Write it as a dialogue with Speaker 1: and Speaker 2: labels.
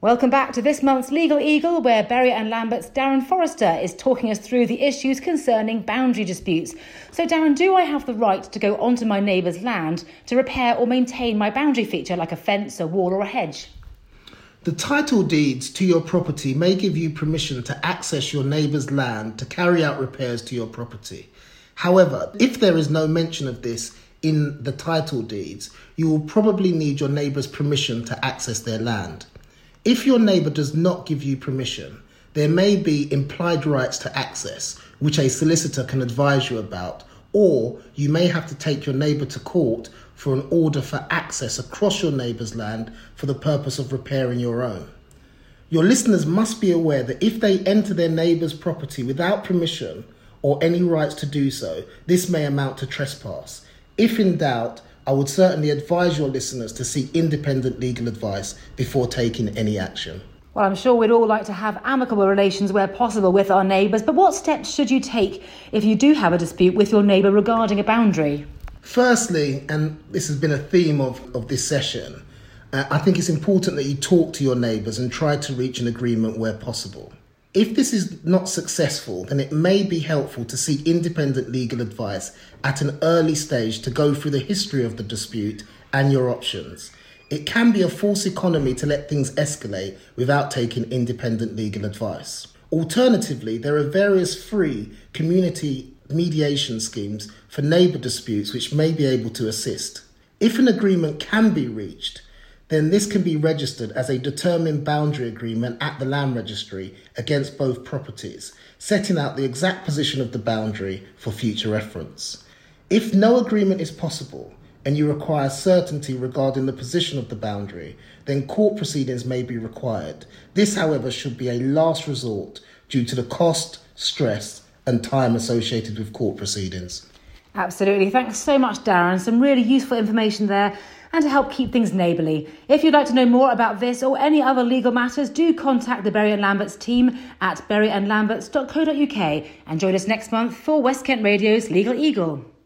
Speaker 1: Welcome back to this month's Legal Eagle, where Bury and Lambert's Darren Forrester is talking us through the issues concerning boundary disputes. So Darren, do I have the right to go onto my neighbour's land to repair or maintain my boundary feature like a fence, a wall or a hedge?
Speaker 2: The title deeds to your property may give you permission to access your neighbour's land to carry out repairs to your property. However, if there is no mention of this in the title deeds, you will probably need your neighbour's permission to access their land. If your neighbour does not give you permission, there may be implied rights to access, which a solicitor can advise you about, or you may have to take your neighbour to court for an order for access across your neighbour's land for the purpose of repairing your own. Your listeners must be aware that if they enter their neighbour's property without permission or any rights to do so, this may amount to trespass. If in doubt, I would certainly advise your listeners to seek independent legal advice before taking any action.
Speaker 1: Well, I'm sure we'd all like to have amicable relations where possible with our neighbours, but what steps should you take if you do have a dispute with your neighbour regarding a boundary?
Speaker 2: Firstly, and this has been a theme of this session, I think it's important that you talk to your neighbours and try to reach an agreement where possible. If this is not successful, then it may be helpful to seek independent legal advice at an early stage to go through the history of the dispute and your options. It can be a false economy to let things escalate without taking independent legal advice. Alternatively, there are various free community mediation schemes for neighbour disputes which may be able to assist. If an agreement can be reached, then this can be registered as a determined boundary agreement at the land registry against both properties, setting out the exact position of the boundary for future reference. If no agreement is possible and you require certainty regarding the position of the boundary, then court proceedings may be required. This, however, should be a last resort due to the cost, stress and time associated with court proceedings.
Speaker 1: Absolutely. Thanks so much, Darren. Some really useful information there, and to help keep things neighbourly. If you'd like to know more about this or any other legal matters, do contact the Bury and Lambert's team at buryandlamberts.co.uk and join us next month for West Kent Radio's Legal Eagle.